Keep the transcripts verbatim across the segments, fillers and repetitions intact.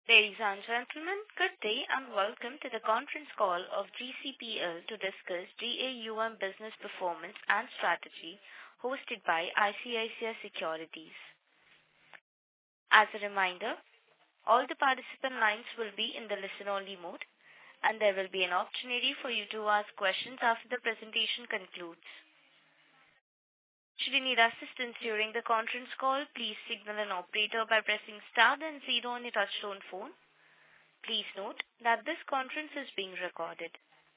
Ladies and gentlemen, good day and welcome to the conference call of G C P L to discuss G A U M business performance and strategy, hosted by I C I C I Securities. As a reminder, all the participant lines will be in the listen-only mode, and there will be an opportunity for you to ask questions after the presentation concludes. Should you need assistance during the conference call, please signal an operator by pressing star then zero on your touchtone phone. Please note that this conference is being recorded.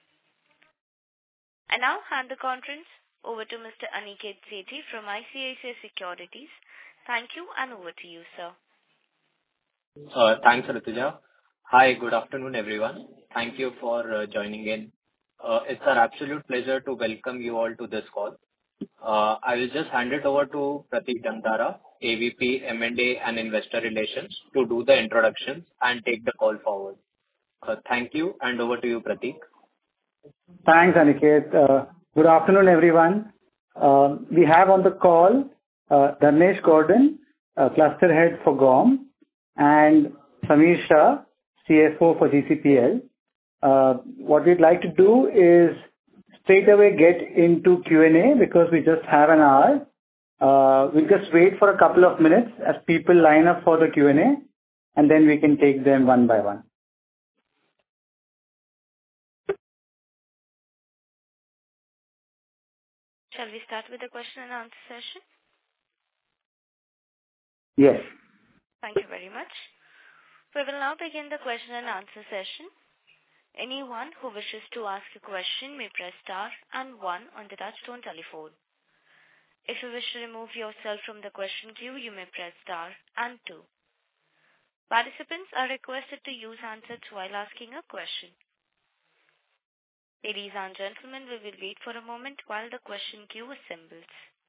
I now hand the conference over to Mister Aniket Sethi from I C I C I Securities. Thank you, and over to you, sir. Uh, thanks, Rituja. Hi, good afternoon, everyone. Thank you for uh, joining in. Uh, it's our absolute pleasure to welcome you all to this call. Uh, I will just hand it over to Pratik Dantara, A V P, M and A and Investor Relations, to do the introductions and take the call forward. Uh, thank you, and over to you, Pratik. Thanks, Aniket. Uh, good afternoon, everyone. Uh, we have on the call uh, Dharnesh Gordon, uh, Cluster Head for G O M, and Samir Shah, C F O for G C P L. Uh, what we'd like to do is straight away get into Q and A because we just have an hour. Uh, we'll just wait for a couple of minutes as people line up for the Q and A, and then we can take them one by one. Shall we start with the question and answer session? Yes. Thank you very much. We will now begin the question and answer session. Anyone who wishes to ask a question may press star and one on the touchtone telephone. If you wish to remove yourself from the question queue, you may press star and two. Participants are requested to use handsets while asking a question. Ladies and gentlemen, we will wait for a moment while the question queue assembles.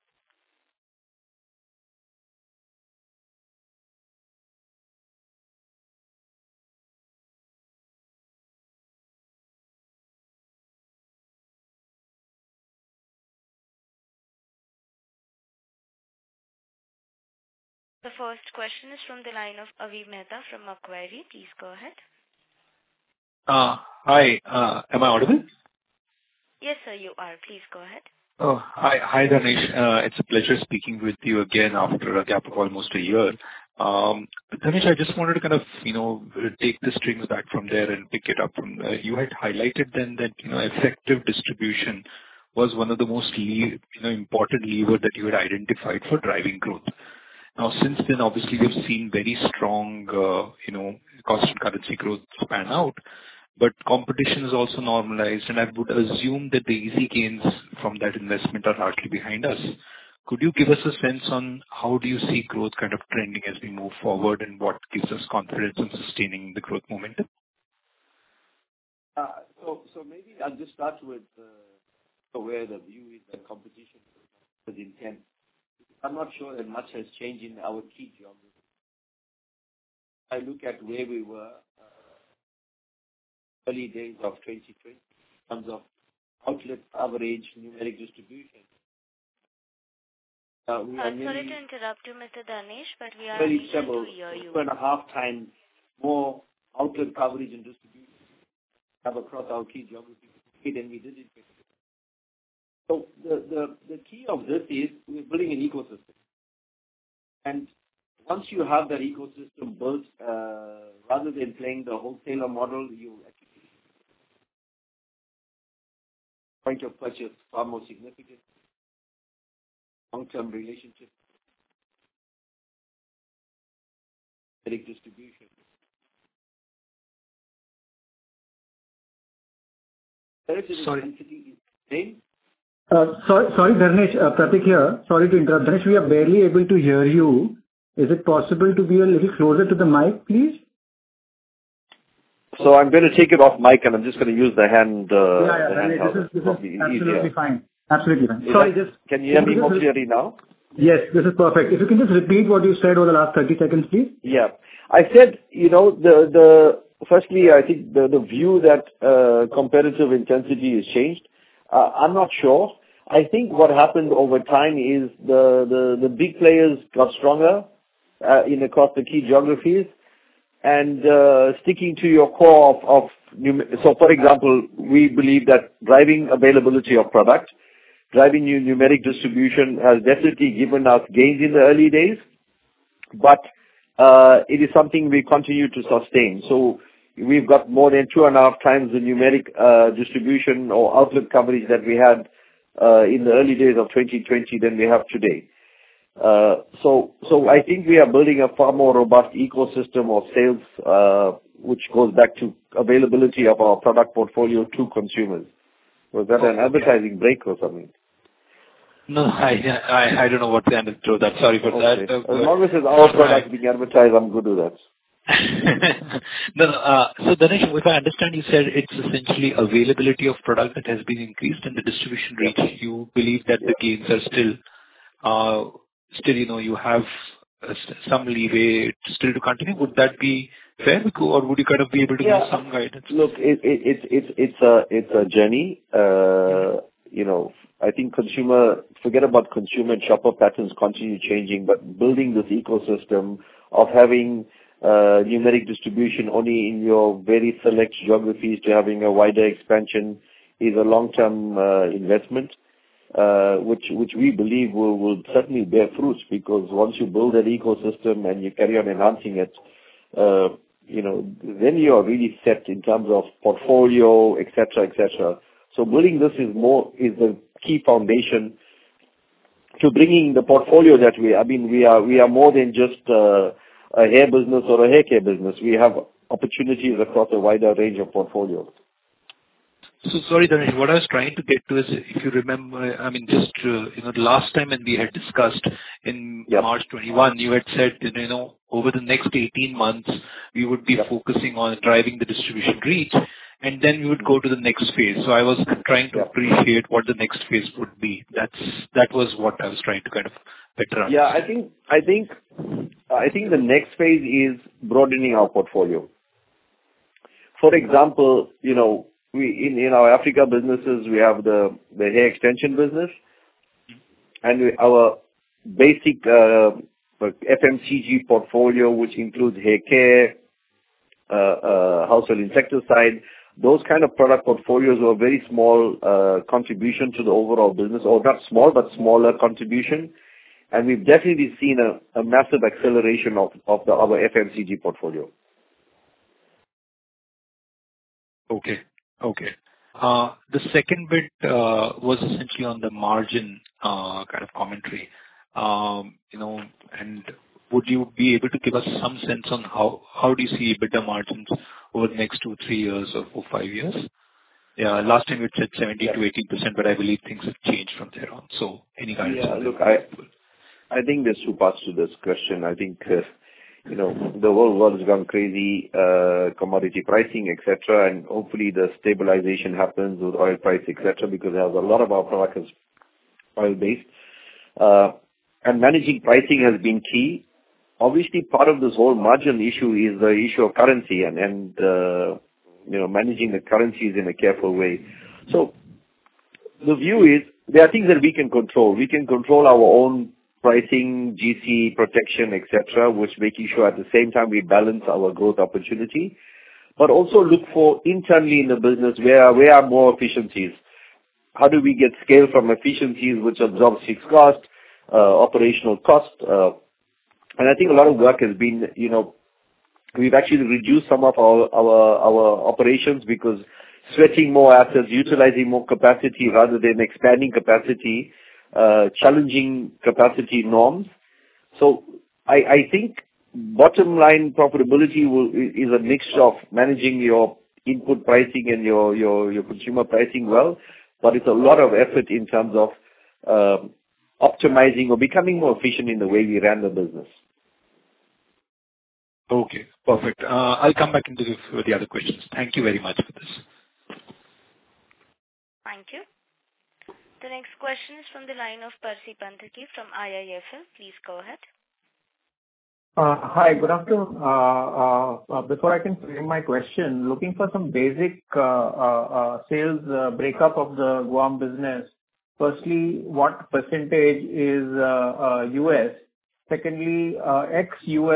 The first question is from the line of Avi Mehta from Macquarie. Please go ahead. Uh, hi, uh, am I audible? Yes, sir, you are. Please go ahead. Oh, hi, hi, Dhanesh. Uh, it's a pleasure speaking with you again after a gap of almost a year. Um, Dhanesh, I just wanted to kind of, you know, take the strings back from there and pick it up from, uh, you had highlighted then that, you know, effective distribution was one of the most, le- you know, important lever that you had identified for driving growth. Now, since then, obviously, we've seen very strong, uh, you know, constant currency growth pan out, but competition is also normalized, and I would assume that the easy gains from that investment are largely behind us. Could you give us a sense on how do you see growth kind of trending as we move forward, and what gives us confidence in sustaining the growth momentum? Uh, so, so maybe I'll just start with uh, where the view is that competition is intense. I'm not sure that much has changed in our key geography. I look at where we were uh, early days of twenty twenty in terms of outlet coverage, numeric distribution. Uh, we uh, are sorry to interrupt you, Mister Dhanesh, but we are very unable to hear you. Two and a half times more outlet coverage and distribution have across our key geography than we did in twenty twenty. So the, the, the key of this is we're building an ecosystem. And once you have that ecosystem built, uh, rather than playing the wholesaler model, you actually point of purchase far more significant, long-term relationship, direct distribution. Sorry. Uh, sorry, sorry, Dharnesh, uh, Pratik here. Sorry to interrupt. Dharnesh, we are barely able to hear you. Is it possible to be a little closer to the mic, please? So I'm going to take it off mic and I'm just going to use the hand. Uh, yeah, yeah, the hand Dharnesh, this is, this is absolutely easier. fine. Absolutely fine. Is Sorry, that, just... Can you hear me more clearly now? Yes, this is perfect. If you can just repeat what you said over the last thirty seconds, please. Yeah. I said, you know, the, the firstly, I think the, the view that uh, competitive intensity has changed. Uh, I'm not sure. I think what happened over time is the, the, the big players got stronger uh, in across the key geographies. and uh, sticking to your core of, of num- so for example, we believe that driving availability of product, driving new numeric distribution has definitely given us gains in the early days, but uh, it is something we continue to sustain. So we've got more than two and a half times the numeric uh, distribution or outlet coverage that we had uh, in the early days of twenty twenty than we have today. Uh, so, so I think we are building a far more robust ecosystem of sales, uh, which goes back to availability of our product portfolio to consumers. Was that an advertising break or something? No, I I, I don't know what the end of that. Sorry for Okay. that. Uh, As long as it's our product being advertised, I'm good with that. No, no. uh, So Dhanesh, if I understand, you said it's essentially availability of product that has been increased and the distribution reach. Yeah. You believe that the gains are still, uh, still, you know, you have uh, s- some leeway still to continue. Would that be fair, or would you kind of be able to give Yeah. some guidance? Look, it, it, it's it's it's a it's a journey. Uh, you know, I think consumer forget about consumer and shopper patterns continue changing, but building this ecosystem of having uh, numeric distribution only in your very select geographies to having a wider expansion is a long-term uh, investment, uh, which which we believe will will certainly bear fruits, because once you build that ecosystem and you carry on enhancing it, uh, you know, then you are really set in terms of portfolio, et cetera, et cetera. So building this is more is the key foundation to bringing the portfolio that we. I mean, we are we are more than just uh, a hair business or a hair care business. We have opportunities across a wider range of portfolios. So sorry, Dhanesh, what I was trying to get to is, if you remember, I mean, just, uh, you know, the last time when we had discussed in Yep. March twenty-one, you had said, that, you know, over the next eighteen months, we would be Yep. focusing on driving the distribution reach, and then we would go to the next phase. So I was trying to Yep. appreciate what the next phase would be. That's, that was what I was trying to kind of better understand. Yeah, I think I think I think the next phase is broadening our portfolio. For example, you know, we in, in our Africa businesses we have the the hair extension business, and we, our basic uh, F M C G portfolio, which includes hair care, uh, uh, household insecticide. Those kind of product portfolios were very small uh, contribution to the overall business, or not small, but smaller contribution. And we've definitely seen a, a massive acceleration of, of the, our F M C G portfolio. Okay. Okay. Uh, The second bit uh, was essentially on the margin uh, kind of commentary. Um, You know, and would you be able to give us some sense on how how do you see EBITDA margins over the next two, three years or four, five years? Yeah, last time you said seventeen to eighteen percent, but I believe things have changed from there on. So any guidance Yeah, on look, that? I I think there's two parts to this question. I think, uh, you know, the whole world has gone crazy, uh, commodity pricing, et cetera, and hopefully the stabilization happens with oil price, et cetera, because there's a lot of our product is oil-based. Uh, and managing pricing has been key. Obviously, part of this whole margin issue is the issue of currency and, and uh, you know, managing the currencies in a careful way. So the view is there are things that we can control. We can control our own pricing, G C, protection, et cetera, which making sure at the same time we balance our growth opportunity, but also look for internally in the business where, where are more efficiencies. How do we get scale from efficiencies which absorb fixed cost, uh, operational cost, uh, and I think a lot of work has been, you know, we've actually reduced some of our, our, our operations because sweating more assets, utilizing more capacity rather than expanding capacity, uh, challenging capacity norms. So I, I think bottom line profitability will, is a mixture of managing your input pricing and your, your, your consumer pricing well, but it's a lot of effort in terms of uh, optimizing or becoming more efficient in the way we ran the business. Okay, perfect. Uh, I'll come back into the, for the other questions. Thank you very much for this. Thank you. The next question is from the line of Percy Panthaki from I I F L. Please go ahead. Uh, Hi, good afternoon. Uh, uh, uh, Before I can frame my question, looking for some basic uh, uh, uh, sales uh, breakup of the Guam business. Firstly, what percentage is uh, uh, U S? Secondly, uh, ex-U S,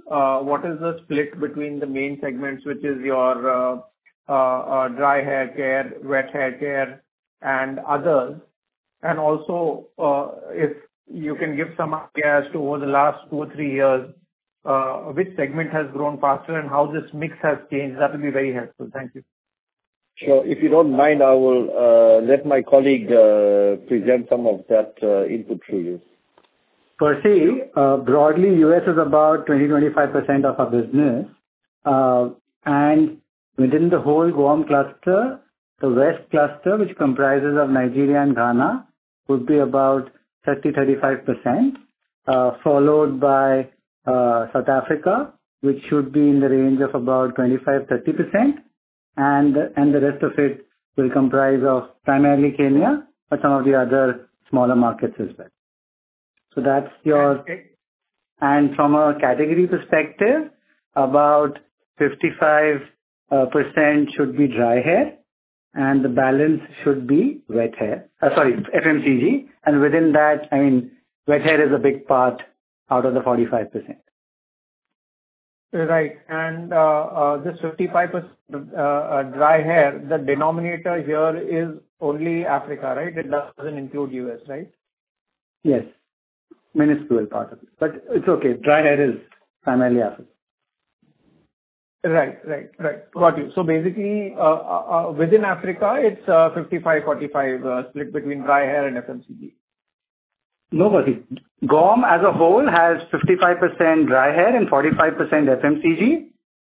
uh, what is the split between the main segments, which is your uh, uh, uh, dry hair care, wet hair care, and others? And also, uh, if you can give some idea as to over the last two or three years, uh, which segment has grown faster and how this mix has changed, that will be very helpful. Thank you. Sure. If you don't mind, I will uh, let my colleague uh, present some of that uh, input to you. Percy, uh, broadly, U S is about twenty to twenty-five percent of our business. Uh, and within the whole Guam cluster, the West cluster, which comprises of Nigeria and Ghana, would be about thirty to thirty-five percent, uh, followed by uh, South Africa, which should be in the range of about twenty-five to thirty percent. And, and the rest of it will comprise of primarily Kenya, but some of the other smaller markets as well. So that's your, and from a category perspective, about fifty-five percent should be dry hair and the balance should be wet hair, uh, sorry, F M C G. And within that, I mean, wet hair is a big part out of the forty-five percent. Right. And uh, uh, this fifty-five percent uh, dry hair, the denominator here is only Africa, right? It doesn't include U S, right? Yes. Minuscule part of it. But it's okay. Dry hair is primarily Africa. Right, right, right. Got you. So basically, uh, uh, within Africa, it's uh, fifty-five forty-five uh, split between dry hair and F M C G. No, but Guam as a whole has fifty-five percent dry hair and forty-five percent F M C G.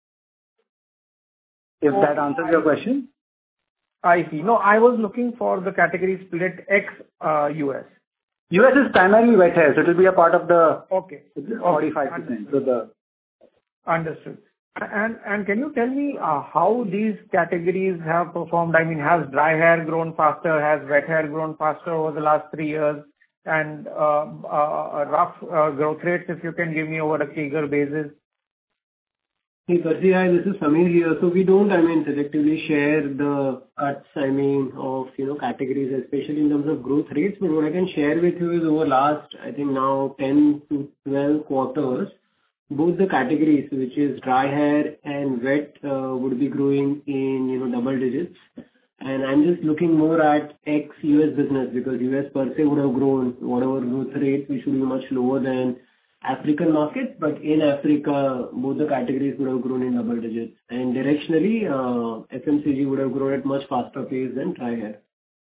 If So that answers your question. I see. No, I was looking for the category split ex uh, U S. U S is primarily wet hair, so it will be a part of the Okay. forty-five percent. So the Understood. And and can you tell me uh, how these categories have performed? I mean, has dry hair grown faster? Has wet hair grown faster over the last three years? And uh, uh, rough uh, growth rates, if you can give me over a CAGR basis. Hey, Percy, hi, this is Samir here. So we don't, I mean, selectively share the cuts, I mean, of, you know, categories, especially in terms of growth rates. But what I can share with you is over last, I think now ten to twelve quarters, both the categories, which is dry hair and wet, uh, would be growing in, you know, double digits. And I'm just looking more at ex-U S business because U S per se would have grown whatever growth rate, which should be much lower than African markets. But in Africa, both the categories would have grown in double digits. And directionally, uh, F M C G would have grown at much faster pace than dry hair.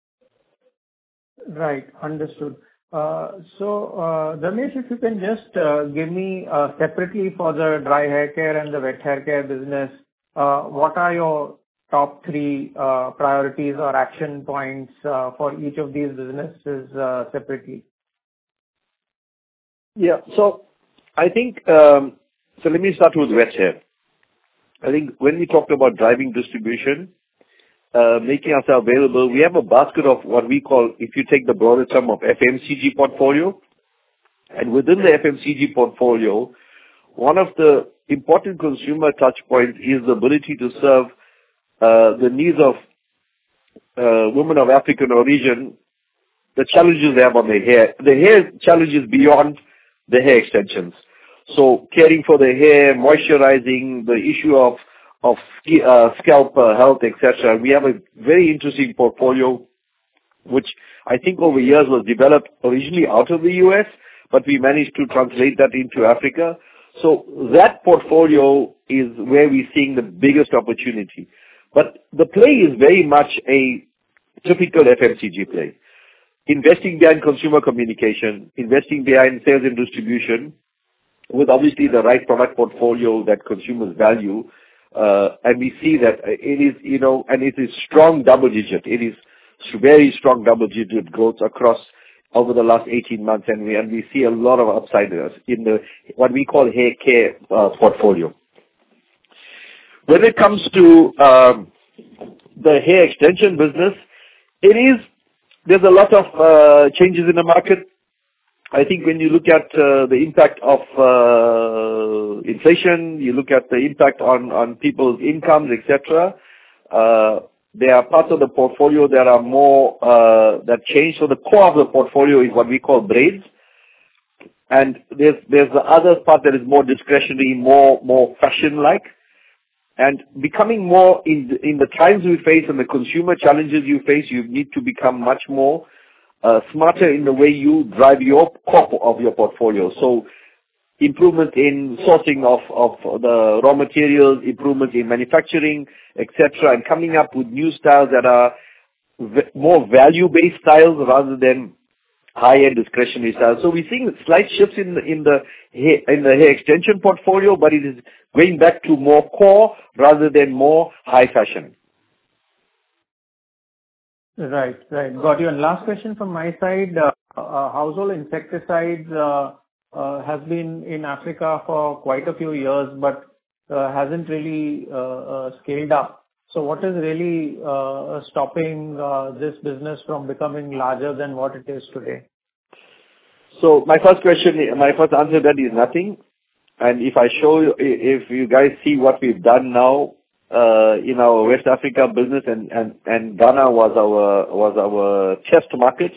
Right. Understood. Uh, So, uh, Dhanesh, if you can just uh, give me uh, separately for the dry hair care and the wet hair care business, uh, what are your top three uh, priorities or action points uh, for each of these businesses uh, separately? Yeah. So I think, um, so let me start with wet hair. I think when we talked about driving distribution, uh, making ourselves available, we have a basket of what we call, if you take the broader term of F M C G portfolio, and within the F M C G portfolio, one of the important consumer touch points is the ability to serve uh, the needs of uh, women of African origin, the challenges they have on their hair. The hair challenge is beyond the hair extensions. So caring for the hair, moisturizing, the issue of of uh, scalp uh, health, et cetera. We have a very interesting portfolio, which I think over years was developed originally out of the U S, but we managed to translate that into Africa. So that portfolio is where we're seeing the biggest opportunity. But the play is very much a typical F M C G play. Investing behind consumer communication, investing behind sales and distribution, with obviously the right product portfolio that consumers value. Uh, and we see that it is, you know, and it is strong double digit. It is very strong double digit growth across over the last eighteen months. And we, and we see a lot of upside in the, what we call hair care uh, portfolio. When it comes to um, the hair extension business, it is, there's a lot of uh, changes in the market. I think when you look at uh, the impact of uh, inflation, you look at the impact on, on people's incomes, et cetera, uh, there are parts of the portfolio that are more, uh, that change. So the core of the portfolio is what we call braids. and there's there's the other part that is more discretionary, more more fashion-like. And becoming more in the, in the times we face and the consumer challenges you face, you need to become much more uh, smarter in the way you drive your core of your portfolio. So improvement in sourcing of, of the raw materials, improvement in manufacturing, et cetera, and coming up with new styles that are v- more value-based styles rather than high-end discretionary styles. So we're seeing slight shifts in the in the hair, in the hair extension portfolio, but it is going back to more core rather than more high fashion. Right, right. Got you. And last question from my side: uh, uh, household insecticides uh, uh, has been in Africa for quite a few years, but uh, hasn't really uh, uh, scaled up. So what is really uh, stopping uh, this business from becoming larger than what it is today? So my first question, my first answer to that is nothing. And if I show you, if you guys see what we've done now uh, in our West Africa business, and, and, and Ghana was our was our test market,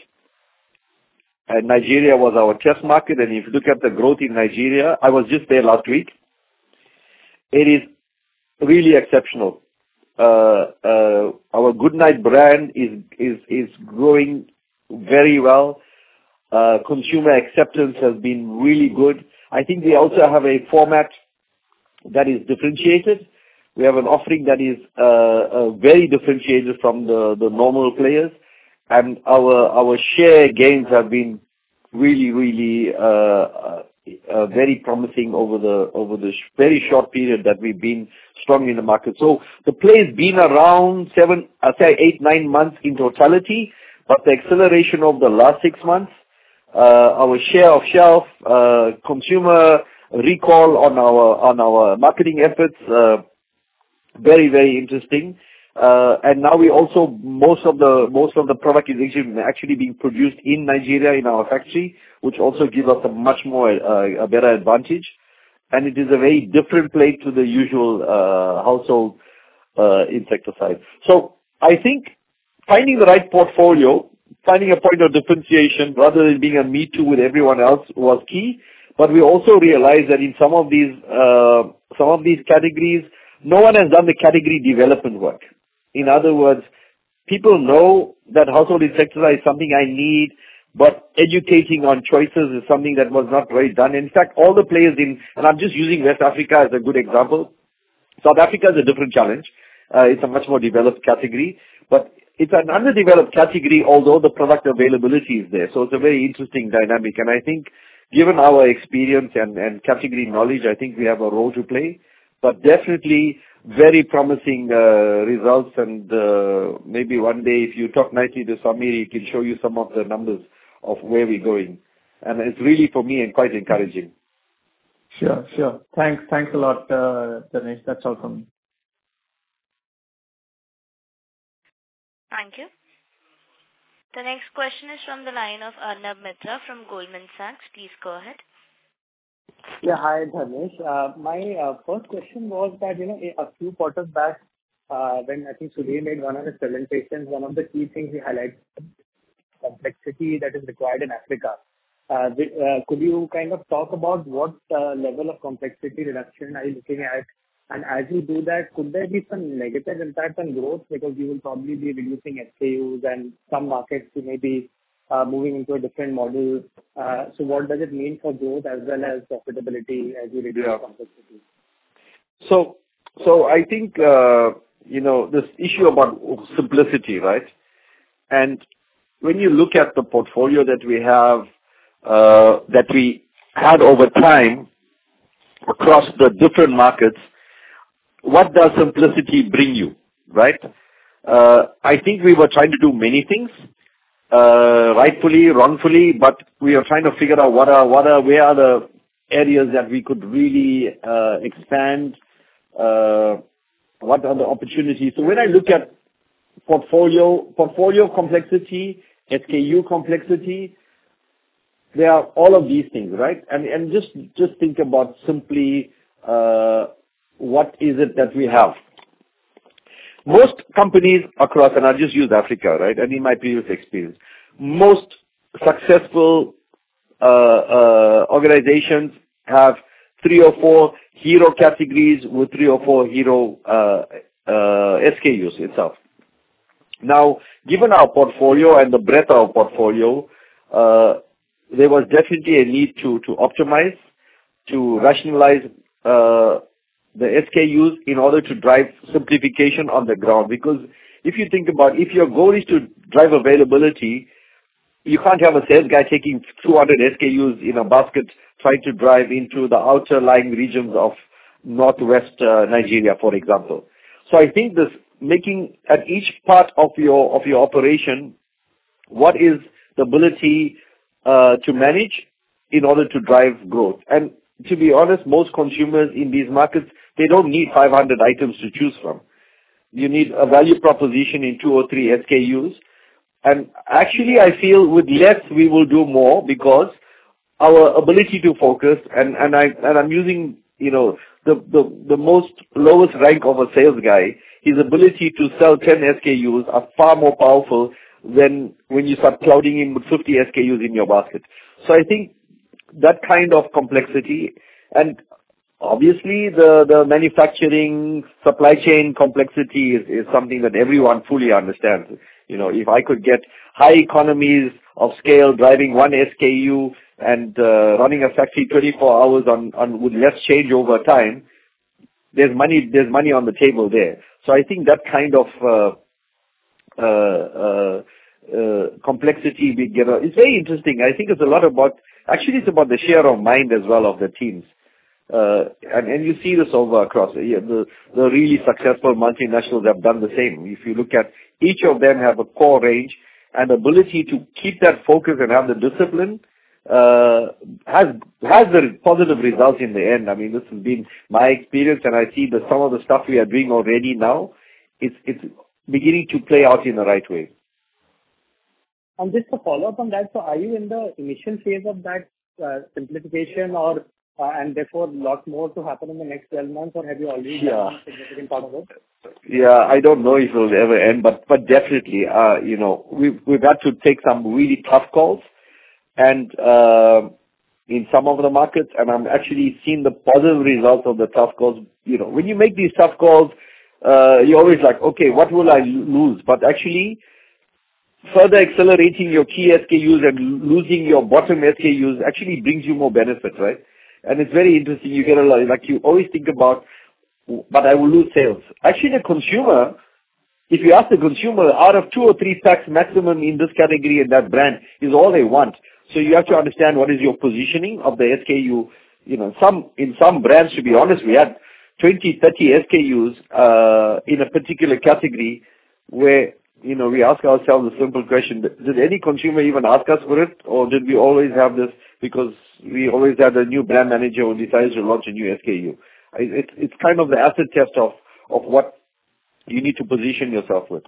and Nigeria was our test market. And if you look at the growth in Nigeria, I was just there last week. It is really exceptional. Uh, uh, our Goodnight brand is is is growing very well. Uh, consumer acceptance has been really good. I think we also have a format that is differentiated. We have an offering that is uh, uh, very differentiated from the, the normal players, and our our share gains have been really really uh, uh, uh, very promising over the over the sh- very short period that we've been strong in the market. So the play has been around seven, I say eight, nine months in totality, but the acceleration of the last six months, uh, our share of shelf, uh, consumer recall on our on our marketing efforts, uh, very very interesting. Uh, and now we also most of the most of the product is actually, actually being produced in Nigeria in our factory, which also gives us a much more uh, a better advantage. And it is a very different play to the usual uh, household uh, insecticide. So I think finding the right portfolio, finding a point of differentiation rather than being a me too with everyone else was key. But we also realized that in some of these uh, some of these categories, no one has done the category development work. In other words, people know that household insecticide is something I need, but educating on choices is something that was not very done. In fact, all the players in, and I'm just using West Africa as a good example. South Africa is a different challenge. Uh, it's a much more developed category, but it's an underdeveloped category, although the product availability is there. So it's a very interesting dynamic. And I think given our experience and, and category knowledge, I think we have a role to play. But definitely very promising uh, results, and uh, maybe one day if you talk nicely to Samir, he can show you some of the numbers of where we're going. And it's really, for me, and quite encouraging. Sure, sure. Thanks, thanks a lot, uh, Dinesh. That's all from me. Thank you. The next question is from the line of Arnab Mitra from Goldman Sachs. Please go ahead. Yeah, hi, Dhanesh. Uh, my uh, first question was that, you know, a few quarters back, uh, when I think Sudhir made one of his presentations, one of the key things he highlighted complexity that is required in Africa. Uh, the, uh, could you kind of talk about what uh, level of complexity reduction are you looking at? And as you do that, could there be some negative impact on growth, because you will probably be reducing S K Us and some markets you may be uh, moving into a different model. Uh, so what does it mean for growth as well as profitability as you reduce yeah. complexity? So, so I think, uh, you know, this issue about simplicity, right? And when you look at the portfolio that we have, uh, that we had over time across the different markets, what does simplicity bring you, right? Uh, I think we were trying to do many things, uh, rightfully, wrongfully, but we are trying to figure out what are, what are, where are the areas that we could really uh, expand, uh, what are the opportunities. So when I look at portfolio, portfolio complexity, S K U complexity, there are all of these things, right? And and just just think about simply uh, what is it that we have. Most companies across, and I'll just use Africa, right? And in my previous experience, most successful uh, uh, organizations have three or four hero categories with three or four hero uh, uh, S K Us itself. Now, given our portfolio and the breadth of our portfolio, uh, there was definitely a need to, to optimize, to rationalize uh, the S K Us in order to drive simplification on the ground. Because if you think about, if your goal is to drive availability, you can't have a sales guy taking two hundred S K Us in a basket trying to drive into the outer lying regions of northwest uh, Nigeria, for example. So I think this making at each part of your of your operation, what is the ability uh, to manage in order to drive growth. And to be honest, most consumers in these markets, they don't need five hundred items to choose from. You need a value proposition in two or three S K Us. And actually, I feel with less, we will do more because our ability to focus, and, and, I, and I'm using, you know, the, the, the most lowest rank of a sales guy, his ability to sell ten S K Us are far more powerful than when you start clouding in with fifty S K Us in your basket. So I think that kind of complexity, and obviously the, the manufacturing supply chain complexity is, is something that everyone fully understands. You know, if I could get high economies of scale driving one S K U and uh, running a factory twenty-four hours on, on with less change over time, there's money, there's money on the table there. So I think that kind of uh, uh, uh, uh, complexity we get, uh, it's very interesting. I think it's a lot about, actually it's about the share of mind as well of the teams. Uh, and, and you see this over across, yeah, the, the really successful multinationals have done the same. If you look at each of them have a core range and ability to keep that focus and have the discipline, uh, has, has the positive results in the end. I mean, this has been my experience, and I see that some of the stuff we are doing already now, it's, it's beginning to play out in the right way. And just to follow up on that, so are you in the initial phase of that uh, simplification, or uh, and therefore a lot more to happen in the next twelve months, or have you already yeah. done a significant part of it? Yeah, I don't know if it will ever end, but but definitely, uh, you know, we've we've had to take some really tough calls, and uh, in some of the markets, and I'm actually seeing the positive results of the tough calls. You know, when you make these tough calls, uh, you're always like, okay, what will I lose? But actually, further accelerating your key S K Us and losing your bottom S K Us actually brings you more benefit, right? And it's very interesting. You get a lot, like you always think about, but I will lose sales. Actually, the consumer, if you ask the consumer, out of two or three packs maximum in this category and that brand is all they want. So you have to understand what is your positioning of the S K U. You know, some in some brands, to be honest, we had twenty, thirty S K Us uh, in a particular category where, you know, we ask ourselves a simple question: did any consumer even ask us for it, or did we always have this because we always had a new brand manager who decides to launch a new S K U? It's it's kind of the acid test of of what you need to position yourself with.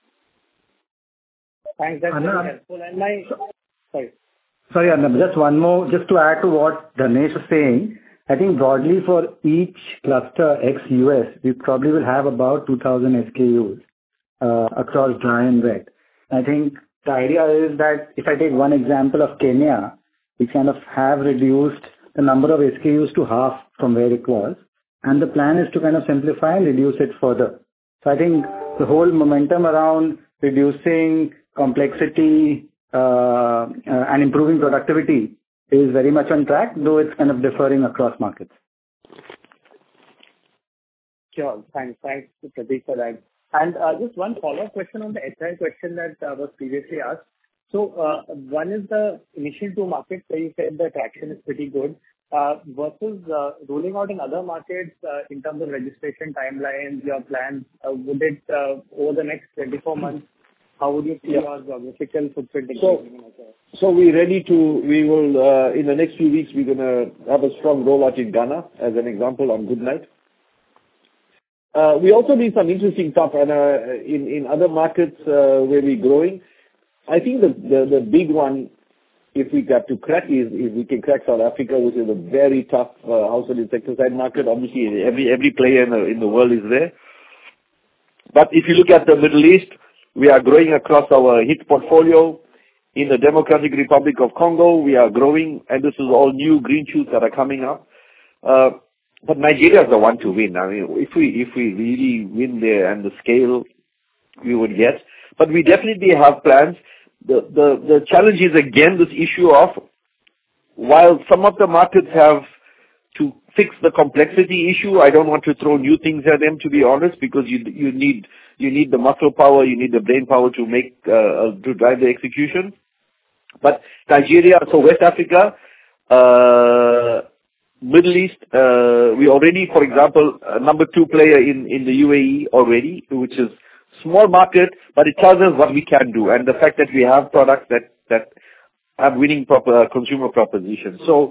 Thanks, that's Anna, very helpful. And my sorry, sorry, Anna, just one more, just to add to what Dhanesh was saying. I think broadly for each cluster ex-U S, we probably will have about two thousand S K Us uh, across dry and wet. I think the idea is that if I take one example of Kenya, we kind of have reduced the number of S K Us to half from where it was. And the plan is to kind of simplify and reduce it further. So I think the whole momentum around reducing complexity uh, uh, and improving productivity is very much on track, though it's kind of differing across markets. Sure. Thanks. Thanks, Pradeep, for that. And uh, just one follow-up question on the H I question that uh, was previously asked. So uh, one is the initial two markets where you said the traction is pretty good. Uh, versus uh, rolling out in other markets uh, in terms of registration timelines, your plans, uh, would it uh, over the next twenty-four months, how would you see yeah. your geographical footprint increasing? So, so we're ready to, we will, uh, in the next few weeks, we're going to have a strong rollout in Ghana, as an example, on Goodnight. Uh, we also need some interesting stuff and, uh, in, in other markets uh, where we're growing. I think the, the, the big one, if we have to crack, is if we can crack South Africa, which is a very tough uh, household insecticide market. Obviously, every every player in the, in the world is there. But if you look at the Middle East, we are growing across our hit portfolio. In the Democratic Republic of Congo, we are growing, and this is all new green shoots that are coming up. Uh, but Nigeria is the one to win. I mean, if we if we really win there and the scale we would get, but we definitely have plans. The the the challenge is again this issue of, while some of the markets have to fix the complexity issue, I don't want to throw new things at them, to be honest, because you you need you need the muscle power, you need the brain power to make uh, to drive the execution. But Nigeria, so West Africa, uh, Middle East, uh, we already, for example, a number two player in in the U A E already, which is small market, but it tells us what we can do, and the fact that we have products that that have winning proper consumer propositions. So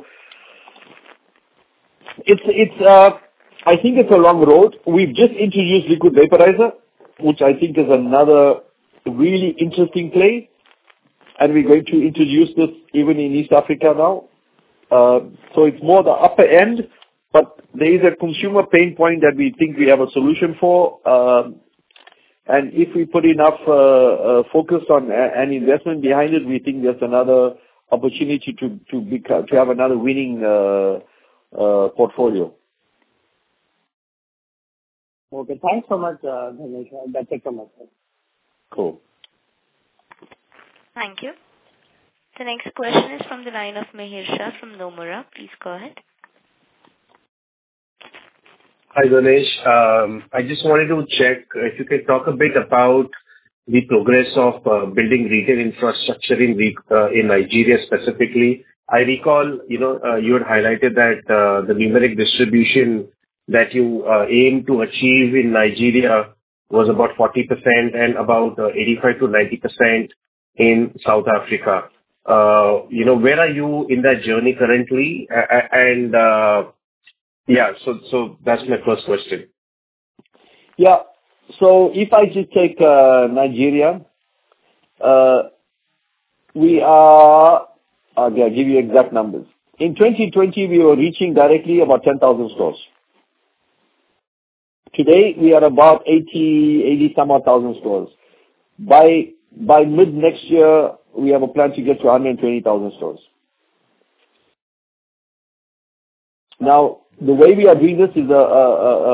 it's it's uh, I think it's a long road. We've just introduced liquid vaporizer, which I think is another really interesting play, and we're going to introduce this even in East Africa now. Uh, so it's more the upper end, but there is a consumer pain point that we think we have a solution for. Um, And if we put enough uh, uh, focus on uh, and investment behind it, we think there's another opportunity to to become, to have another winning uh, uh, portfolio. Okay, thanks so much, uh, Dhanesh. That's it from us. Cool. Thank you. The next question is from the line of Mihir Shah from Nomura. Please go ahead. Hi, Dhanesh. Um, I just wanted to check if you can talk a bit about the progress of uh, building retail infrastructure in re- uh, in Nigeria specifically. I recall, you know, uh, you had highlighted that uh, the numeric distribution that you uh, aim to achieve in Nigeria was about forty percent and about uh, eighty-five to ninety percent in South Africa. Uh, You know, where are you in that journey currently? A- a- And uh, Yeah, so so that's my first question. Yeah. So if I just take uh, Nigeria, uh, we are, okay, I'll give you exact numbers. In twenty twenty, we were reaching directly about ten thousand stores. Today, we are about eighty, eighty some odd thousand stores. By by mid next year, we have a plan to get to one hundred twenty thousand stores. Now, the way we are doing this is a, a, a, a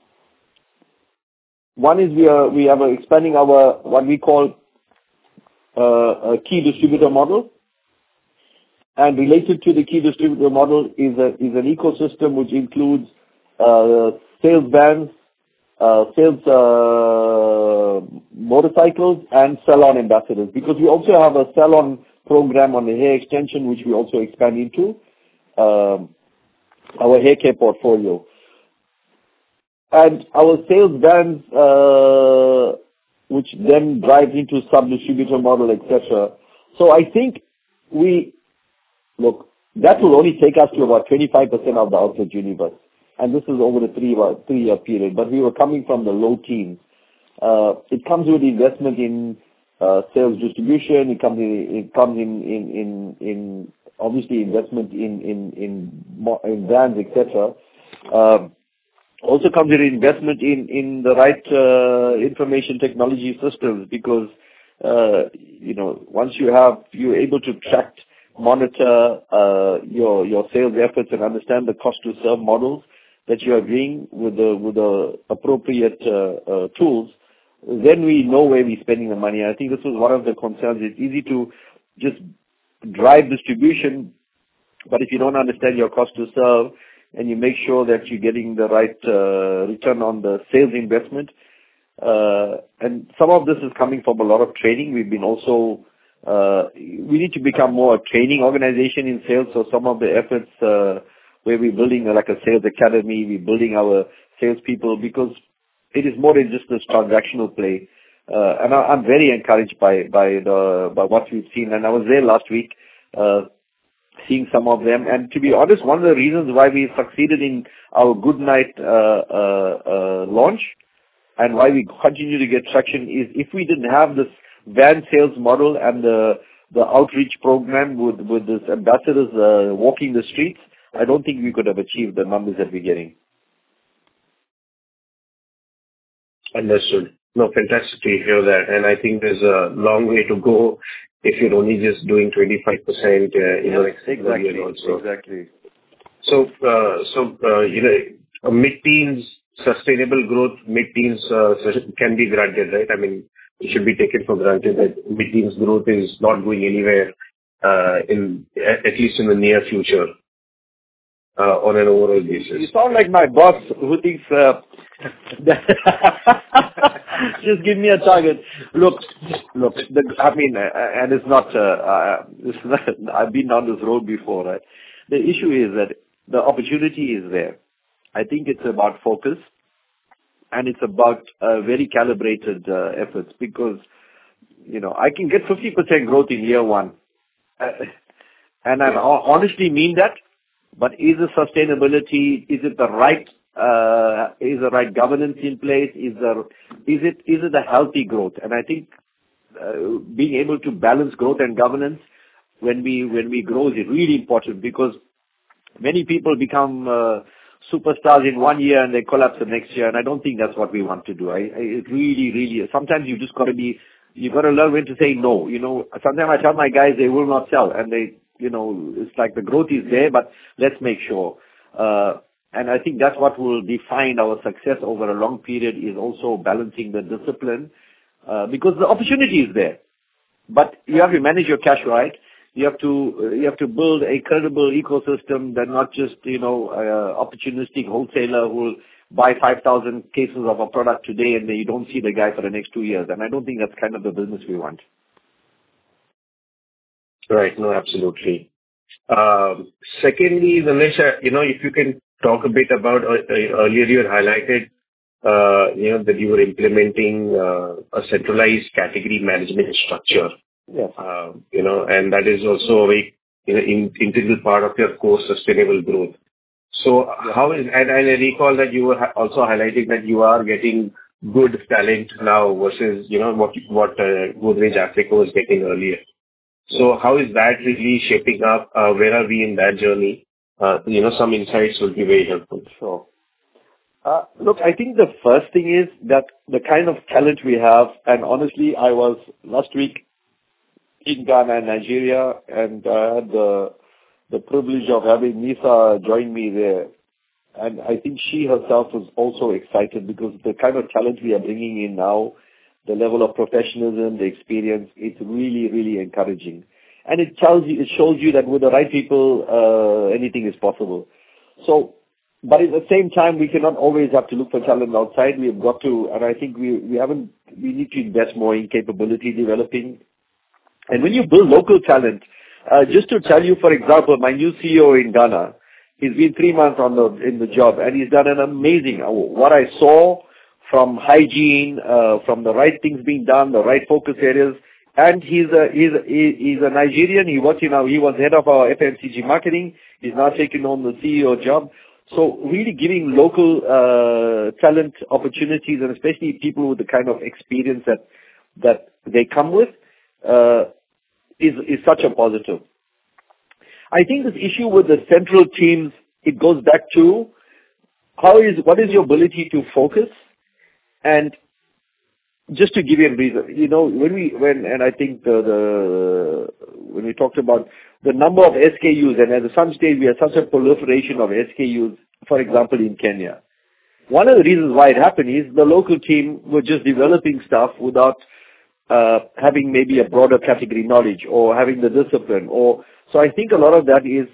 one is we are we are expanding our what we call uh, a key distributor model, and related to the key distributor model is a is an ecosystem which includes uh, sales vans, uh, sales uh, motorcycles, and salon ambassadors. Because we also have a salon program on the hair extension, which we also expand into. Um, our hair care portfolio. And our sales vans, uh, which then drive into sub-distributor model, et cetera. So I think we, look, that will only take us to about twenty-five percent of the outlet universe. And this is over the three, uh, three-year period. But we were coming from the low teens. Uh, it comes with investment in uh, sales distribution. It comes in, it comes in, in, in, in obviously investment in in in, in brands, et cetera. Um, also comes with investment in in the right uh, information technology systems, because uh, you know once you have you're able to track, monitor uh, your your sales efforts and understand the cost to serve models that you are doing with the with the appropriate uh, uh, tools, then we know where we're spending the money. I think this was one of the concerns. It's easy to just drive distribution, but if you don't understand your cost to serve and you make sure that you're getting the right uh, return on the sales investment, uh, and some of this is coming from a lot of training. We've been also, uh, we need to become more a training organization in sales, so some of the efforts uh, where we're building like a sales academy, we're building our salespeople, because it is more than just this transactional play. Uh, and I, I'm very encouraged by by the by what we've seen. And I was there last week, uh, seeing some of them. And to be honest, one of the reasons why we succeeded in our Good Night uh, uh, uh, launch and why we continue to get traction is if we didn't have this van sales model and the the outreach program with with this ambassadors uh, walking the streets, I don't think we could have achieved the numbers that we're getting. Understood. No, fantastic to hear that. And I think there's a long way to go if you're only just doing twenty-five percent uh, in Yes, the next exactly, year also. exactly. So, uh, so uh, you know, a mid-teens sustainable growth, mid-teens uh, can be granted, right? I mean, it should be taken for granted that mid-teens growth is not going anywhere, uh, in at at least in the near future, uh, on an overall basis. You sound like my boss who thinks, uh, just give me a target. Look, look, the, I mean, uh, and it's not, uh, uh, it's not, I've been down this road before, right? The issue is that the opportunity is there. I think it's about focus, and it's about uh, very calibrated uh, efforts, because, you know, I can get fifty percent growth in year one. Uh, and I honestly mean that, but is the sustainability, is it the right, uh, is the right governance in place? Is there, is it, is it a healthy growth? And I think uh, being able to balance growth and governance when we, when we grow is really important, because many people become uh, superstars in one year and they collapse the next year, and I don't think that's what we want to do. I, I it really, really, sometimes you just got to be, you got to learn when to say no. You know, sometimes I tell my guys they will not sell, and they, you know, it's like the growth is there, but let's make sure. Uh, and I think that's what will define our success over a long period, is also balancing the discipline, uh, because the opportunity is there. But you have to manage your cash right. You have to uh, you have to build a credible ecosystem that not just, you know, uh, opportunistic wholesaler who will buy five thousand cases of a product today and then you don't see the guy for the next two years. And I don't think that's kind of the business we want. Right. No, absolutely. Um, secondly, Dhanesh, you know, if you can talk a bit about, uh, earlier you had highlighted, uh, you know, that you were implementing uh, a centralized category management structure. Yes. Uh, you know, and that is also a very, you know, in, integral part of your core sustainable growth. So Yeah. how is, and, and I recall that you were ha- also highlighting that you are getting good talent now versus, you know, what, what uh, Godrej Africa was getting earlier. So how is that really shaping up? Uh, where are we in that journey? Uh, you know, some insights would be very helpful. Sure. Uh, look, I think the first thing is that the kind of talent we have, and honestly, I was last week in Ghana and Nigeria, and I had the the privilege of having Nisa join me there. And I think she herself was also excited, because the kind of talent we are bringing in now, the level of professionalism, the experience, it's really, really encouraging. And it tells you, it shows you that with the right people, uh, anything is possible. So, but at the same time, we cannot always have to look for talent outside. We have got to, and I think we, we haven't, we need to invest more in capability developing. And when you build local talent, uh, just to tell you, for example, my new C E O in Ghana, he's been three months on the, in the job, and he's done an amazing, uh, what I saw from hygiene, uh, from the right things being done, the right focus areas, and he's a, he's a, he's a Nigerian. He was, you know, he was head of our F M C G marketing. He's now taken on the C E O job. So really giving local, uh, talent opportunities, and especially people with the kind of experience that, that they come with, uh, is, is such a positive. I think this issue with the central teams, it goes back to how is, what is your ability to focus? And just to give you a reason, you know, when we, when, and I think the, the, when we talked about the number of S K Us, and at some stage we had such a proliferation of S K Us, for example, in Kenya. One of the reasons why it happened is the local team were just developing stuff without uh, having maybe a broader category knowledge or having the discipline. Or so I think a lot of that is,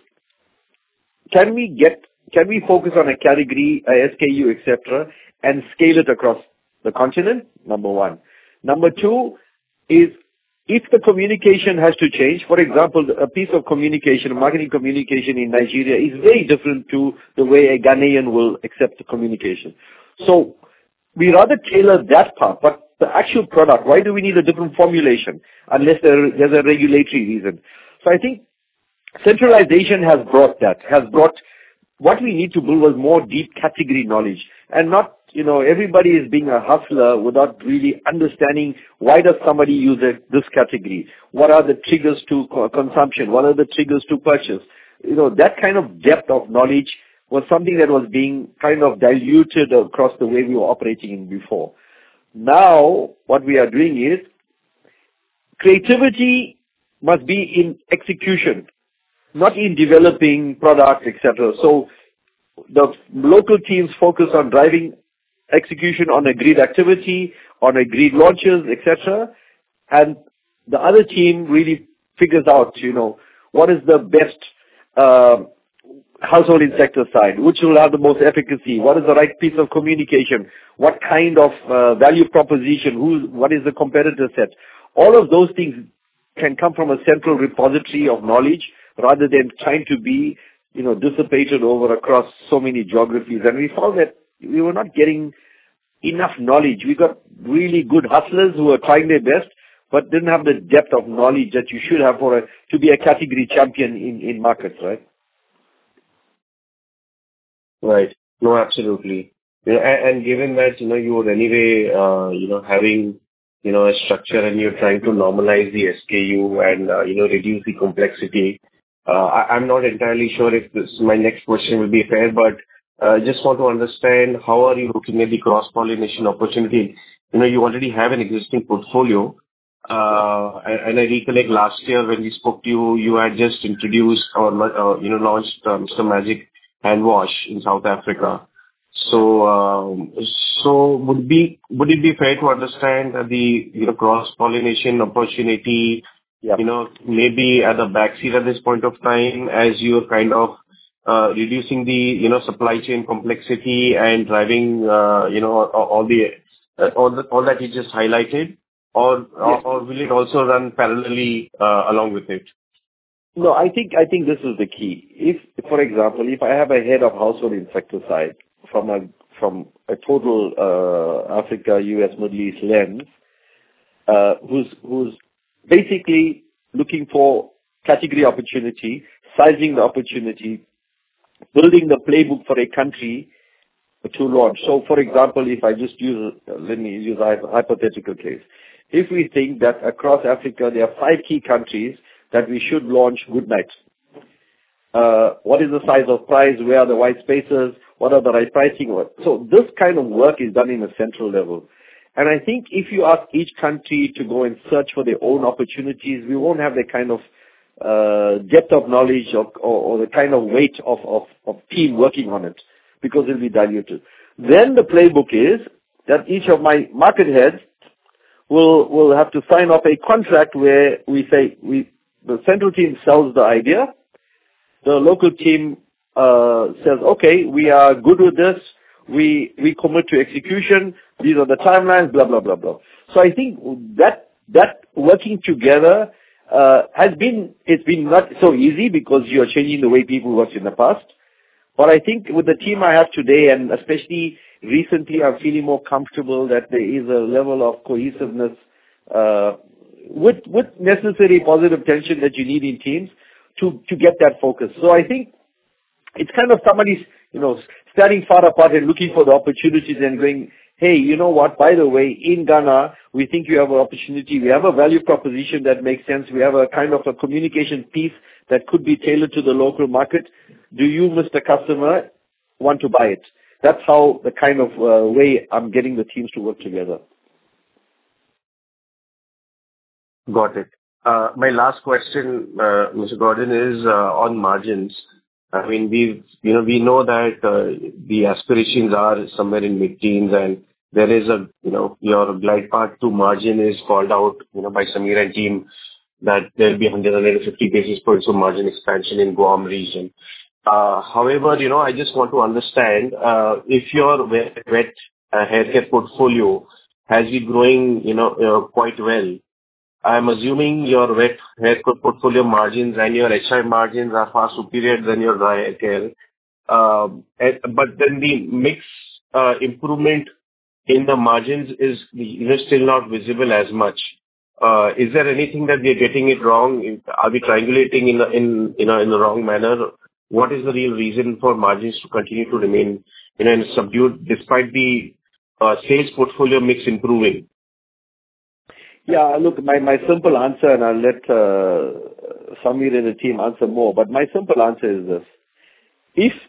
can we get, can we focus on a category, a S K U, et cetera, and scale it across the continent? Number one. Number two is, if the communication has to change, for example, a piece of communication, marketing communication in Nigeria is very different to the way a Ghanaian will accept the communication. So we rather tailor that part, but the actual product, why do we need a different formulation unless there, there's a regulatory reason? So I think centralization has brought that, has brought what we need to build was more deep category knowledge, and not, you know, everybody is being a hustler without really understanding why does somebody use a, this category? What are the triggers to co- consumption? What are the triggers to purchase? You know, that kind of depth of knowledge was something that was being kind of diluted across the way we were operating in before. now what we are doing is creativity must be in execution, not in developing products, et cetera. So the local teams focus on driving execution on agreed activity, on agreed launches, et cetera. And the other team really figures out, you know, what is the best uh, household insecticide, which will have the most efficacy, what is the right piece of communication, what kind of uh, value proposition, who, what is the competitor set. All of those things can come from a central repository of knowledge rather than trying to be, you know, dissipated over across so many geographies. And we found that we were not getting enough knowledge. We got really good hustlers who were trying their best, but didn't have the depth of knowledge that you should have for a, to be a category champion in, in markets, right? Right. No, absolutely. You know, and, and given that, you know, you were anyway, uh, you know, having, you know, a structure and you're trying to normalize the S K U and, uh, you know, reduce the complexity, uh, I, I'm not entirely sure if this, my next question will be fair, but I uh, just want to understand how are you looking at the cross-pollination opportunity? You know, you already have an existing portfolio. Uh, and, and I recollect last year when we spoke to you, you had just introduced or, uh, you know, launched uh, Mister Magic hand wash in South Africa. So, um, so would be would it be fair to understand that the, you know, cross-pollination opportunity, yeah. you know, maybe at the backseat at this point of time as you're kind of uh, reducing the, you know, supply chain complexity and driving, uh, you know, all, all the uh, all the all that you just highlighted, or yes. or, or will it also run parallelly uh, along with it? No, I think I think this is the key. If, for example, if I have a head of household insecticide from a from a total uh, Africa, U S, Middle East lens, uh, who's who's basically looking for category opportunity, sizing the opportunity, building the playbook for a country to launch. So, for example, if I just use, uh, let me use a hypothetical case. If we think that across Africa there are five key countries that we should launch Goodnight. Uh, what is the size of price? Where are the white spaces? What are the right pricing? So this kind of work is done in a central level. And I think if you ask each country to go and search for their own opportunities, we won't have the kind of uh, depth of knowledge of, or, or the kind of weight of, of, of team working on it, because it will be diluted. Then the playbook is that each of my market heads will will have to sign off a contract where we say we the central team sells the idea, the local team uh, says, okay, we are good with this, we we commit to execution, these are the timelines, blah blah blah blah. So I think that that working together uh, has been it's been not so easy because you are changing the way people worked in the past. But I think with the team I have today, and especially recently, I'm feeling more comfortable that there is a level of cohesiveness uh, with with necessary positive tension that you need in teams to to get that focus. So I think it's kind of somebody's, you know, standing far apart and looking for the opportunities and going, hey, you know what, by the way, in Ghana, we think you have an opportunity. We have a value proposition that makes sense. We have a kind of a communication piece that could be tailored to the local market. Do you, Mister Customer, want to buy it? That's how the kind of uh, way I'm getting the teams to work together. Got it. Uh, my last question, uh, Mister Gordon, is uh, on margins. I mean, we you know we know that uh, the aspirations are somewhere in mid-teens, and there is a you know your glide path to margin is called out you know by Samir and team that there will be one hundred, one hundred fifty basis points of margin expansion in Guam region. Uh, however, you know I just want to understand uh, if your wet, wet uh, hair care portfolio has been growing you know uh, quite well. I'm assuming your wet hair care portfolio margins and your H I margins are far superior than your dry hair care. Uh, but then the mix uh, improvement in the margins is you know, still not visible as much. Uh, is there anything that we are getting it wrong? Are we triangulating in a, in you know in the wrong manner? What is the real reason for margins to continue to remain you know subdued despite the uh, sales portfolio mix improving? Yeah, look, my, my simple answer, and I'll let uh, Samir and the team answer more, but my simple answer is this. If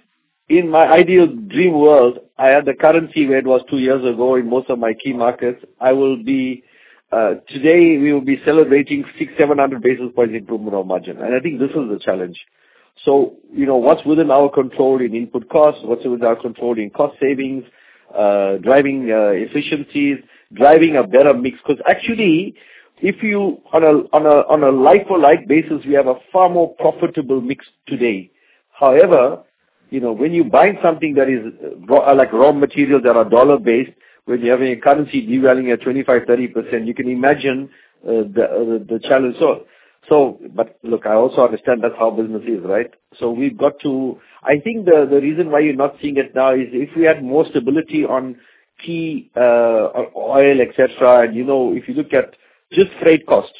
in my ideal dream world, I had the currency where it was two years ago in most of my key markets. I will be, uh, today we will be celebrating six, seven hundred basis points improvement of margin. And I think this is the challenge. So, you know, what's within our control in input costs, what's within our control in cost savings, uh, driving uh, efficiencies, driving a better mix. Because actually, if you, on a, on a, on a like-for-like basis, we have a far more profitable mix today. However, you know, when you buy something that is raw, like raw materials that are dollar-based, when you're having a currency devaluing at twenty-five, thirty percent, you can imagine uh, the, uh, the challenge. So, so, but look, I also understand that's how business is, right? So we've got to, I think the, the reason why you're not seeing it now is if we had more stability on key uh, oil, et cetera, and, you know, if you look at just freight cost,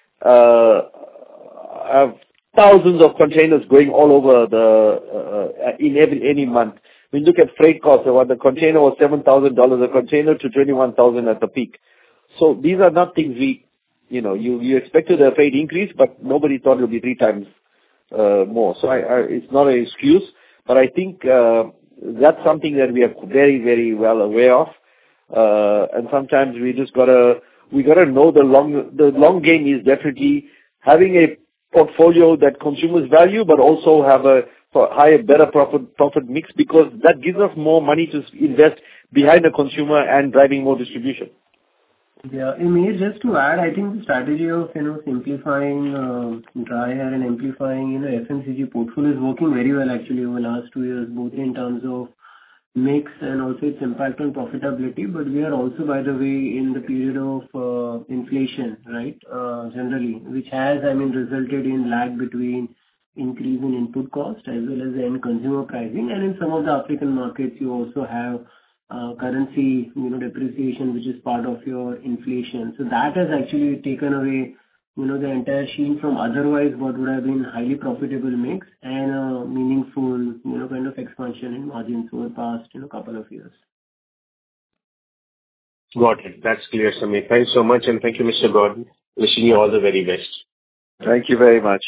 uh, I've thousands of containers going all over the, uh, in every, any month. When you look at freight costs, the container was seven thousand dollars a container to twenty-one thousand dollars at the peak. So these are not things we, you know, you, you expected a freight increase, but nobody thought it would be three times uh, more. So I, I, it's not an excuse, but I think uh, that's something that we are very, very well aware of. Uh, and sometimes we just gotta, we gotta know the long, the long game is definitely having a portfolio that consumers value, but also have a higher, better profit, profit mix, because that gives us more money to invest behind the consumer and driving more distribution. Yeah, Amir, just to add, I think the strategy of, you know, simplifying uh, dry hair and amplifying, you know, F M C G portfolio is working very well actually over the last two years, both in terms of mix and also its impact on profitability. But we are also, by the way, in the period of uh, inflation, right, uh, generally, which has, I mean, resulted in lag between increase in input cost as well as the end consumer pricing. And in some of the African markets, you also have Uh, currency, you know, depreciation, which is part of your inflation. So that has actually taken away, you know, the entire sheen from otherwise what would have been highly profitable mix and a meaningful, you know, kind of expansion in margins over the past, you know, couple of years. Got it. That's clear, Samir. Thanks so much, and thank you, Mister Gordon. Wishing you all the very best. Thank you very much.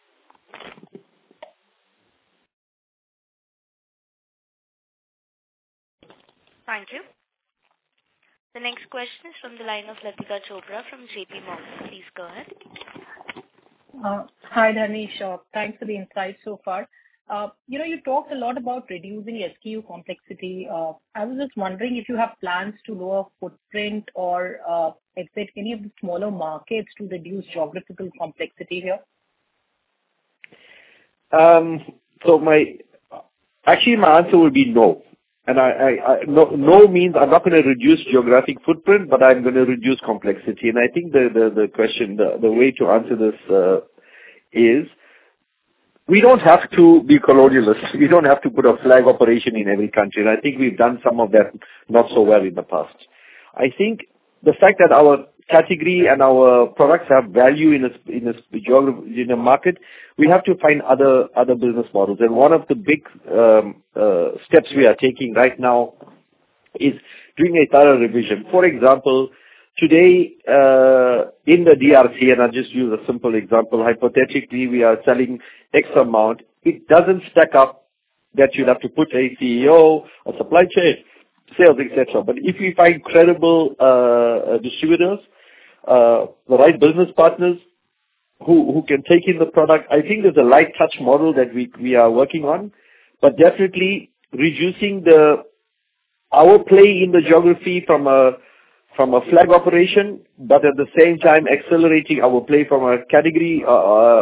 Thank you. The next question is from the line of Latika Chopra from J P Morgan. Please go ahead. Uh, hi, Dharnesh. Uh, thanks for the insights so far. Uh, you know, you talked a lot about reducing S K U complexity. Uh, I was just wondering if you have plans to lower footprint or uh, exit any of the smaller markets to reduce geographical complexity here. Um, so my, actually my answer would be no. And I, I, I no, no means I'm not going to reduce geographic footprint, but I'm going to reduce complexity. And I think the, the, the question, the, the way to answer this uh, is, we don't have to be colonialists. We don't have to put a flag operation in every country. And I think we've done some of that not so well in the past. I think the fact that our category and our products have value in a, in a geography, in a market, we have to find other, other business models. And one of the big um, uh, steps we are taking right now is doing a thorough revision. For example, today uh, in the D R C, and I'll just use a simple example, hypothetically we are selling X amount, it doesn't stack up that you'd have to put a C E O, a supply chain, sales, et cetera. But if we find credible uh, distributors, uh, the right business partners who, who can take in the product, I think there's a light touch model that we, we are working on, but definitely reducing the, our play in the geography from a, from a flag operation, but at the same time accelerating our play from a category, uh,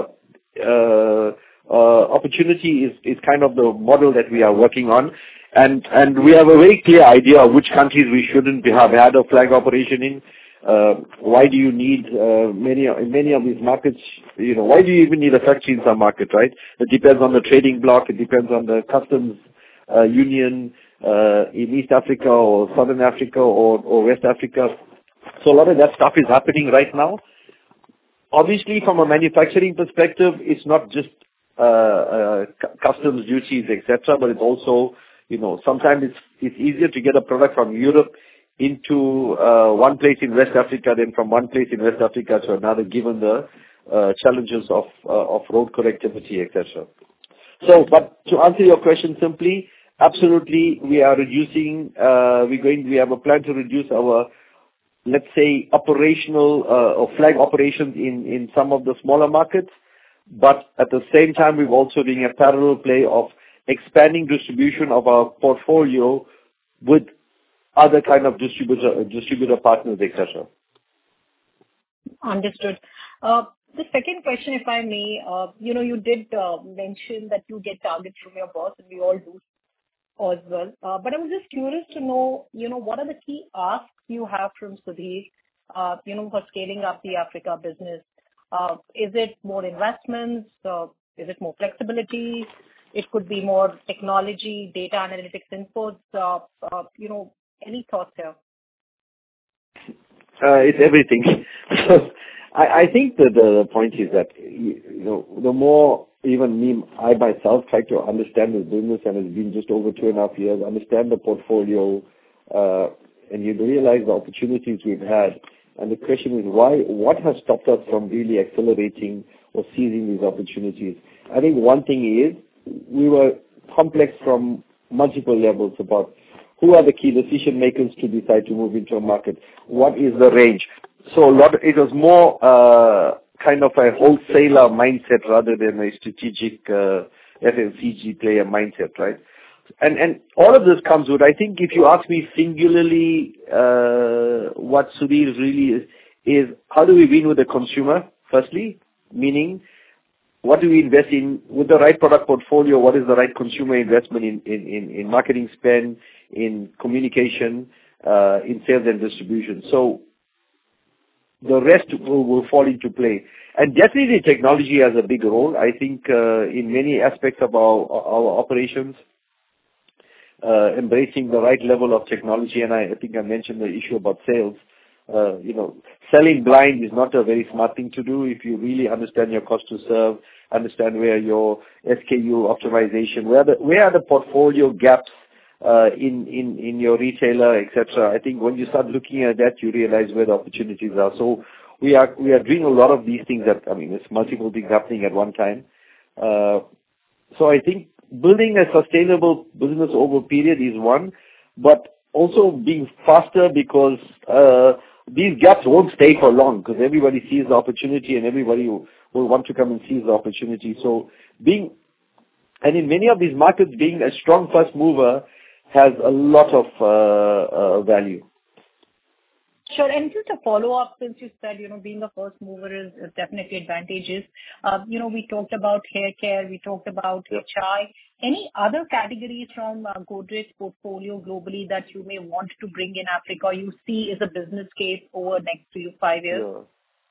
uh, uh, opportunity is, is kind of the model that we are working on. And, and we have a very clear idea of which countries we shouldn't have had a flag operation in. Uh, why do you need uh, many many of these markets? You know, why do you even need a factory in some market, right? It depends on the trading bloc. It depends on the customs uh, union uh, in East Africa or Southern Africa or, or West Africa. So a lot of that stuff is happening right now. Obviously, from a manufacturing perspective, it's not just uh, uh, customs duties, et cetera, but it's also, you know, sometimes it's it's easier to get a product from Europe into uh, one place in West Africa than from one place in West Africa to another, given the uh, challenges of uh, of road connectivity, et cetera. So, but to answer your question simply, absolutely, we are reducing, uh, we're going, we have a plan to reduce our, let's say, operational uh, or flag operations in, in some of the smaller markets. But at the same time, we're also doing a parallel play of expanding distribution of our portfolio with other kind of distributor distributor partners, et cetera. Understood. Uh, The second question, if I may, uh, you know, you did uh, mention that you get targets from your boss, and we all do as well. Uh, But I was just curious to know, you know, what are the key asks you have from Sudhir, uh, you know, for scaling up the Africa business? Uh, Is it more investments? Uh, Is it more flexibility? It could be more technology, data analytics inputs. uh, uh, You know, any thoughts here? Uh, It's everything. So I I think that the point is that, you know, the more even me, I myself try to understand the business, and it's been just over two and a half years, understand the portfolio, uh, and you realize the opportunities we've had. And the question is why, what has stopped us from really accelerating or seizing these opportunities? I think one thing is we were complex from multiple levels about who are the key decision makers to decide to move into a market? What is the range? So a lot, it was more uh, kind of a wholesaler mindset rather than a strategic uh, F M C G player mindset, right? And and all of this comes with, I think if you ask me singularly uh, what Sudhir really is, is how do we win with the consumer, firstly, meaning what do we invest in with the right product portfolio, what is the right consumer investment in, in, in, in marketing spend, in communication, uh, in sales and distribution. So the rest will, will fall into play. And definitely technology has a big role. I think uh, in many aspects of our, our operations, uh, embracing the right level of technology, and I, I think I mentioned the issue about sales. Uh, you know, selling blind is not a very smart thing to do if you really understand your cost to serve, understand where your S K U optimization, where the where are the portfolio gaps uh, in in in your retailer, et cetera. I think when you start looking at that, you realize where the opportunities are. So we are we are doing a lot of these things. That I mean, it's multiple things happening at one time. Uh, so I think building a sustainable business over a period is one, but also being faster because uh, these gaps won't stay for long because everybody sees the opportunity and everybody will, will want to come and seize the opportunity. So being, and in many of these markets, being a strong first mover has a lot of uh, uh, value. Sure. And just a follow-up, since you said, you know, being a first mover is is definitely advantageous. Uh, You know, we talked about hair care, we talked about Yep. H I. Any other categories from uh, Godrej portfolio globally that you may want to bring in Africa or you see as a business case over next three to five years? Yeah.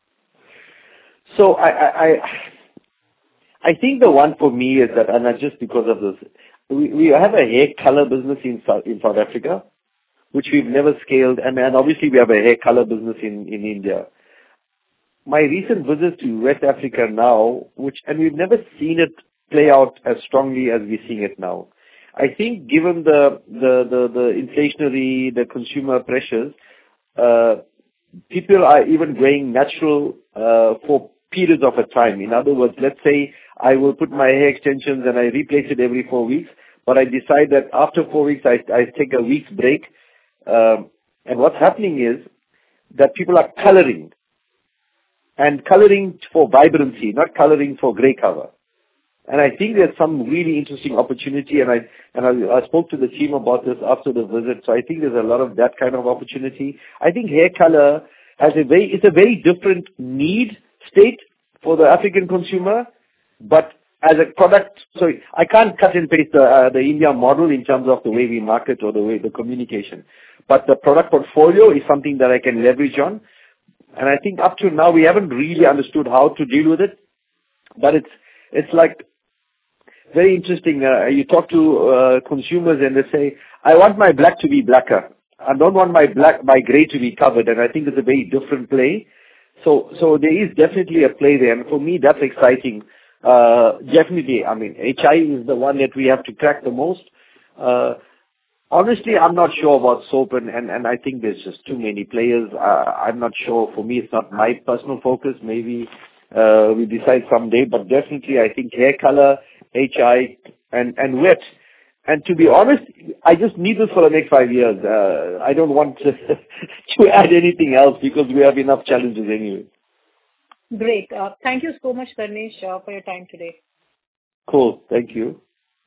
So I, I, I I think the one for me is that, and not just because of this, we, we have a hair color business in South, in South Africa, which we've never scaled, and, and obviously we have a hair color business in, in India. My recent visits to West Africa now, which, and we've never seen it play out as strongly as we're seeing it now. I think given the, the, the, the inflationary, the consumer pressures, uh, people are even going natural uh, for periods of a time. In other words, let's say I will put my hair extensions and I replace it every four weeks, but I decide that after four weeks I, I take a week's break. Um, and what's happening is that people are coloring, and coloring for vibrancy, not coloring for grey cover. And I think there's some really interesting opportunity, and I and I, I spoke to the team about this after the visit. So I think there's a lot of that kind of opportunity. I think hair color has a very it's a very different need state for the African consumer, but as a product, sorry, I can't cut and paste the uh, the India model in terms of the way we market or the way the communication. But the product portfolio is something that I can leverage on. And I think up to now we haven't really understood how to deal with it. But it's it's like very interesting. Uh, you talk to uh, consumers and they say, I want my black to be blacker. I don't want my black, my grey to be covered. And I think it's a very different play. So so there is definitely a play there. And for me, that's exciting. Uh, definitely, I mean, H I is the one that we have to crack the most. Uh, honestly, I'm not sure about soap, and, and, and I think there's just too many players. Uh, I'm not sure. For me, it's not my personal focus. Maybe uh, we decide someday, but definitely I think hair color, H I, and, and wet. And to be honest, I just need this for the next five years. Uh, I don't want to, to add anything else because we have enough challenges anyway. Great. Uh, thank you so much, Dharnesh, uh, for your time today. Cool. Thank you.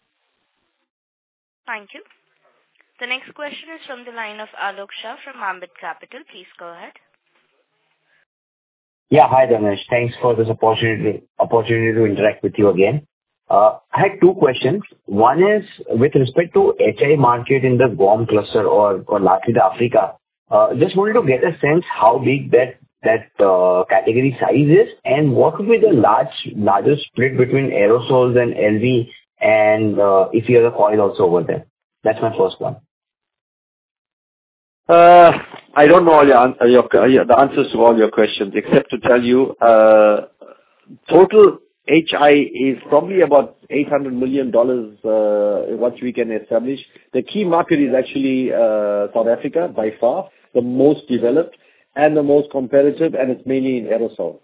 Thank you. The next question is from the line of Alok Shah from Ambit Capital. Please go ahead. Yeah, hi Dharnesh. Thanks for this opportunity opportunity to interact with you again. Uh, I had two questions. One is with respect to H I market in the GAUM cluster or, or largely the Africa. Uh, just wanted to get a sense how big that that uh, category size is and what would be the large largest split between aerosols and L V and uh, if you have a coil also over there. That's my first one. Uh, I don't know all your, your, your, the answers to all your questions except to tell you uh, total H I is probably about eight hundred million dollars uh, what we can establish. The key market is actually uh, South Africa by far, the most developed and the most competitive, and it's mainly in aerosol.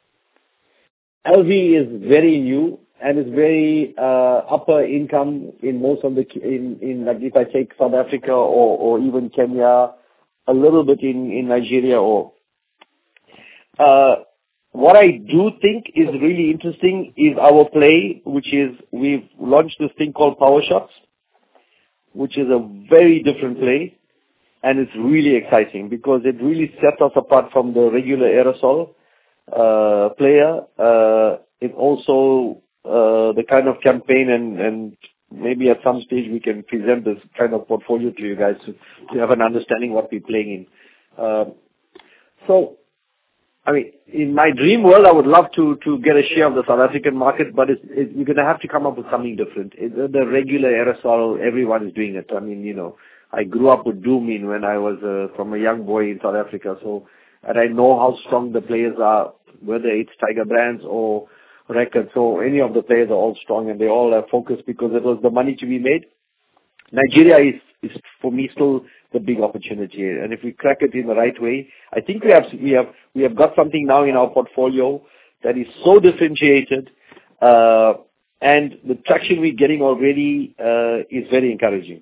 L V is very new and is very uh, upper income in most of the, in, in like if I take South Africa or, or even Kenya, a little bit in, in Nigeria or uh, what I do think is really interesting is our play, which is we've launched this thing called Power Shots, which is a very different play, and it's really exciting because it really sets us apart from the regular aerosol uh, player. Uh, it also uh, the kind of campaign and, and maybe at some stage we can present this kind of portfolio to you guys to, to have an understanding what we're playing in. Uh, so. I mean, in my dream world, I would love to, to get a share of the South African market, but it's, it, we're going to have to come up with something different. It, the regular aerosol, everyone is doing it. I mean, you know, I grew up with Doomin when I was uh, from a young boy in South Africa, so and I know how strong the players are, whether it's Tiger Brands or Records. So any of the players are all strong and they all have focus because it was the money to be made. Nigeria is, is for me still the big opportunity, and if we crack it in the right way, I think we have we have we have got something now in our portfolio that is so differentiated, uh, and the traction we're getting already uh, is very encouraging.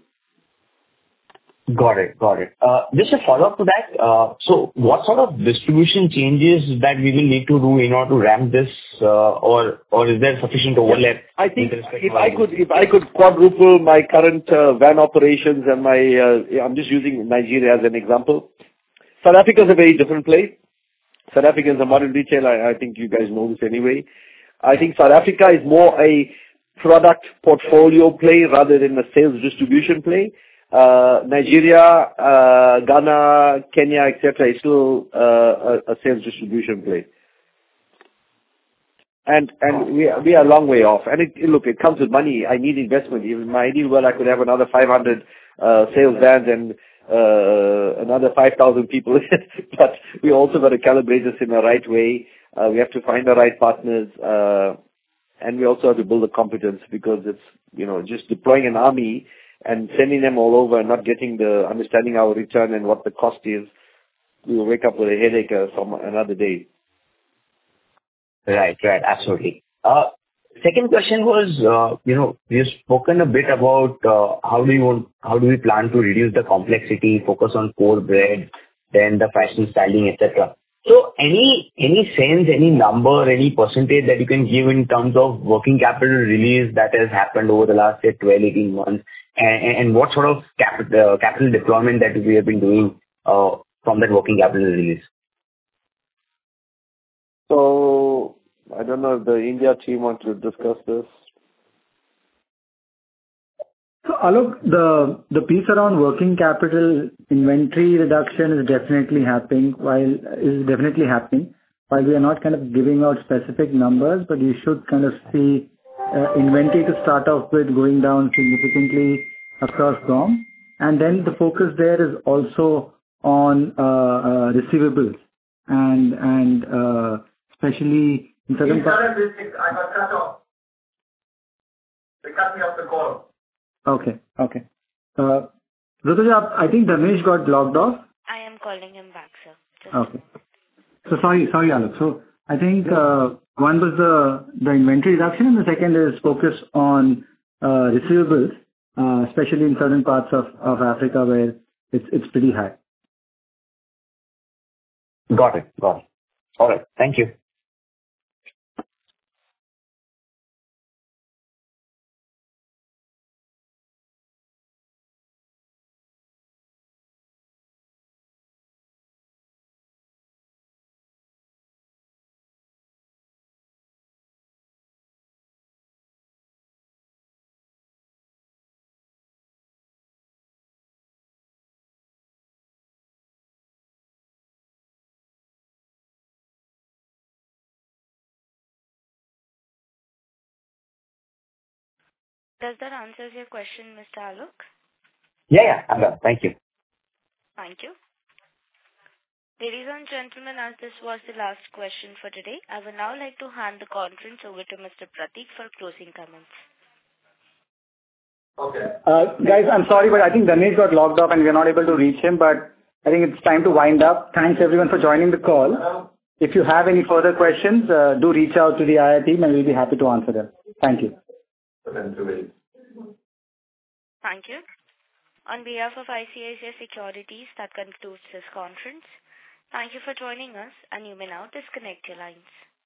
Got it, got it. Uh, just a follow up to that. Uh, so, what sort of distribution changes that we will need to do in order to ramp this, uh, or or is there sufficient overlap? Yes, I think if I could if I could quadruple my current uh, van operations and my uh, I'm just using Nigeria as an example. South Africa is a very different place. South Africa is a modern retail. I, I think you guys know this anyway. I think South Africa is more a product portfolio play rather than a sales distribution play. Uh, Nigeria, uh, Ghana, Kenya, et cetera is still uh, a, a sales distribution play. And and we are, we are a long way off. And it, it, look, it comes with money. I need investment. In my ideal world, I could have another five hundred uh, sales vans and uh, another five thousand people. But we also got to calibrate this in the right way. Uh, we have to find the right partners. Uh, and we also have to build the competence because it's, you know, just deploying an army and sending them all over and not getting the understanding our return and what the cost is, we will wake up with a headache uh, from another day. Right, right, absolutely. Uh, second question was, uh, you know, we've spoken a bit about uh, how do you want, how do we plan to reduce the complexity, focus on core bread, then the fashion styling, et cetera. So, any any sense, any number, any percentage that you can give in terms of working capital release that has happened over the last say twelve, eighteen months, and, and what sort of capital uh, capital deployment that we have been doing uh, from that working capital release? So, I don't know if the India team want to discuss this. So, Alok, the the piece around working capital inventory reduction is definitely happening, while is definitely happening. While we are not kind of giving out specific numbers, but you should kind of see uh, inventory to start off with going down significantly across GAUM. And then the focus there is also on uh, uh, receivables and and uh, especially in certain parts. I got cut off. They cut me off the call. Okay, okay. Uh, Rutuja, I think Dharnesh got logged off. I am calling him back, sir. Just okay. So sorry, sorry, Alok. So I think uh, one was the the inventory reduction, and the second is focus on uh, receivables. uh, especially in certain parts of, of Africa where it's it's pretty high. Got it. Got it. All right. Thank you. Does that answer your question, Mister Alok? Yeah, yeah. I'm done. Thank you. Thank you. Ladies and gentlemen, as this was the last question for today, I would now like to hand the conference over to Mister Prateek for closing comments. Okay. Uh, guys, I'm sorry, but I think Dhanesh got logged off and we're not able to reach him, but I think it's time to wind up. Thanks everyone for joining the call. If you have any further questions, uh, do reach out to the I R team and we'll be happy to answer them. Thank you. Thank you. On behalf of I C I C I Securities, that concludes this conference. Thank you for joining us, and you may now disconnect your lines.